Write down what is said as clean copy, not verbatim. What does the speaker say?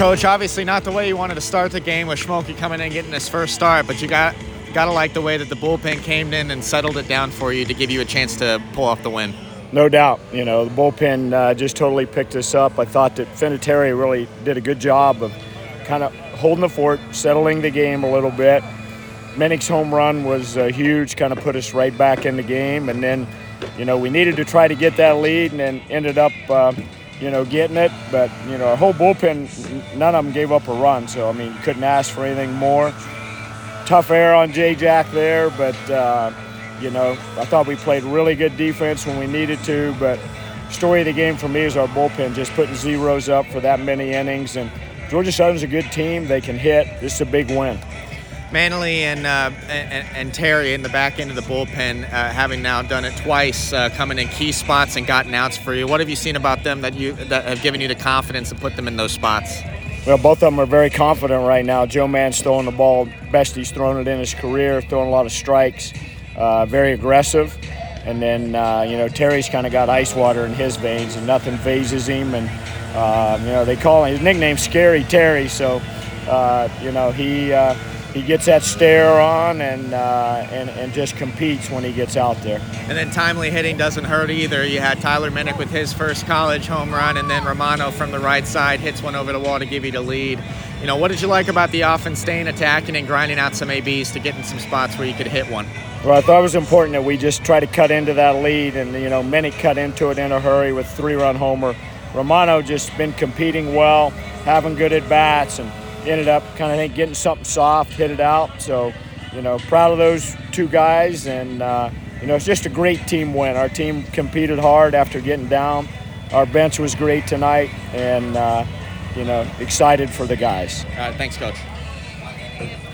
Coach, obviously not the way you wanted to start the game with Schmolke coming in and getting his first start, but you got to like the way that the bullpen came in and settled it down for you to give you a chance to pull off the win. No doubt. The bullpen just totally picked us up. I thought that Vinatieri really did a good job of kind of holding the fort, settling the game a little bit. Minnick's home run was huge, kind of put us right back in the game. And then, we needed to try to get that lead and then ended up, getting it. But, our whole bullpen, none of them gave up a run. So, couldn't ask for anything more. Tough error on J-Jack there, but, I thought we played really good defense when we needed to. But story of the game for me is our bullpen just putting zeros up for that many innings. And Georgia Southern's a good team. They can hit. This is a big win. Manley and Terry in the back end of the bullpen, having now done it twice, coming in key spots and gotten outs for you. What have you seen about them that have given you the confidence to put them in those spots? Well, both of them are very confident right now. Joe Mann's throwing the ball best he's thrown it in his career, throwing a lot of strikes, very aggressive. And then, Terry's kind of got ice water in his veins and nothing phases him. And, they call him, his nickname's Scary Terry. So, he gets that stare on and just competes when he gets out there. And then timely hitting doesn't hurt either. You had Tyler Minnick with his first college home run, and then Romano from the right side hits one over the wall to give you the lead. What did you like about the offense staying attacking and grinding out some ABs to get in some spots where you could hit one? Well, I thought it was important that we just try to cut into that lead, and, Minnick cut into it in a hurry with 3-run homer. Romano just been competing well, having good at-bats, and ended up getting something soft, hit it out. So, proud of those two guys. And, it's just a great team win. Our team competed hard after getting down. Our bench was great tonight. And, excited for the guys. All right, thanks, Coach.